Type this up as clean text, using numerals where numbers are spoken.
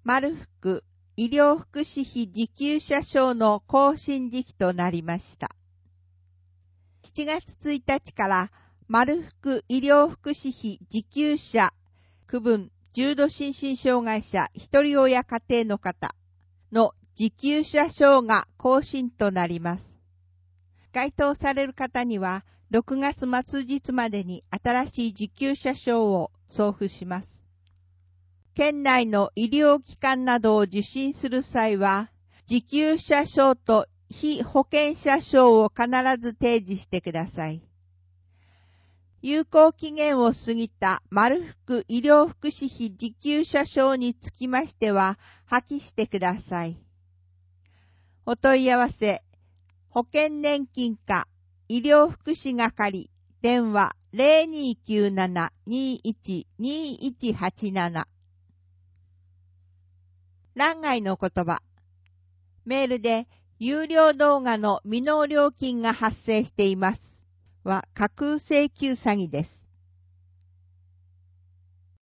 丸福医療福祉費受給者証の更新時期となりました。7月1日から丸福医療福祉費受給者区分重度心身障害者一人親家庭の方の受給者証が更新となります。該当される方には6月末日までに新しい受給者証を送付します。県内の医療機関などを受診する際は、受給者証と被保険者証を必ず提示してください。有効期限を過ぎた丸福医療福祉費受給者証につきましては、破棄してください。お問い合わせ、保険年金課医療福祉係電話 0297-21-2187 欄外の言葉。メールで有料動画の未納料金が発生していますは架空請求詐欺です。